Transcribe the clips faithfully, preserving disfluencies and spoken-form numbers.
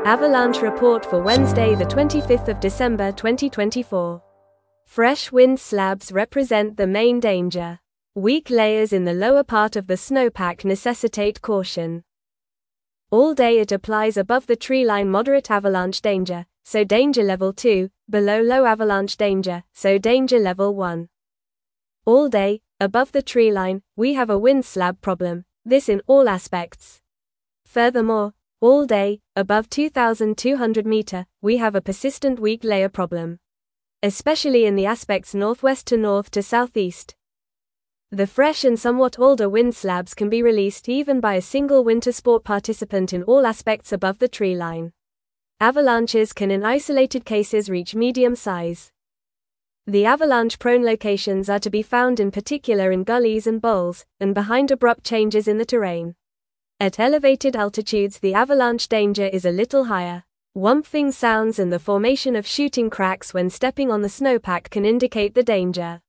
Avalanche report for Wednesday, the twenty-fifth of December twenty twenty-four. Fresh wind slabs represent the main danger. Weak layers in the lower part of the snowpack necessitate caution. All day it applies above the treeline moderate avalanche danger, so danger level two, below low avalanche danger, so danger level one. All day, above the treeline, we have a wind slab problem, this in all aspects. Furthermore, all day, above two thousand two hundred meter, we have a persistent weak layer problem. Especially in the aspects northwest to north to southeast. The fresh and somewhat older wind slabs can be released even by a single winter sport participant in all aspects above the tree line. Avalanches can in isolated cases reach medium size. The avalanche-prone locations are to be found in particular in gullies and bowls, and behind abrupt changes in the terrain. At elevated altitudes the avalanche danger is a little higher. Whumping sounds and the formation of shooting cracks when stepping on the snowpack can indicate the danger.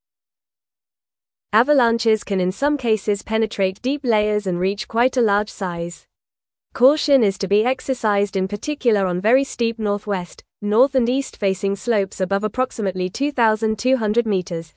Avalanches can in some cases penetrate deep layers and reach quite a large size. Caution is to be exercised in particular on very steep northwest, north and east facing slopes above approximately two thousand two hundred meters.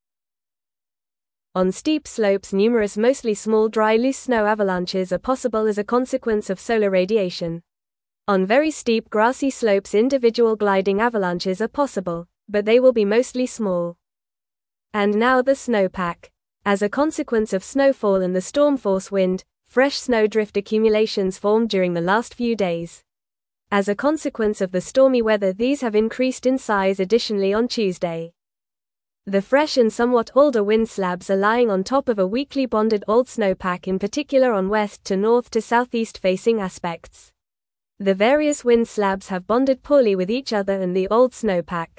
On steep slopes numerous mostly small dry loose snow avalanches are possible as a consequence of solar radiation. On very steep grassy slopes individual gliding avalanches are possible, but they will be mostly small. And now the snowpack. As a consequence of snowfall and the storm force wind, fresh snowdrift accumulations formed during the last few days. As a consequence of the stormy weather these have increased in size additionally on Tuesday. The fresh and somewhat older wind slabs are lying on top of a weakly bonded old snowpack in particular on west to north to southeast facing aspects. The various wind slabs have bonded poorly with each other and the old snowpack.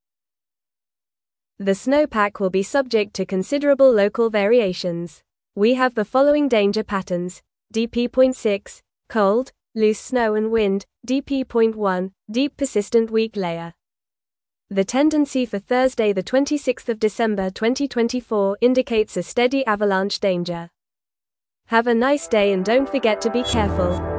The snowpack will be subject to considerable local variations. We have the following danger patterns: D P zero point six, cold, loose snow and wind, D P zero point one, deep persistent weak layer. The tendency for Thursday the twenty-sixth of December twenty twenty-four indicates a steady avalanche danger. Have a nice day and don't forget to be careful.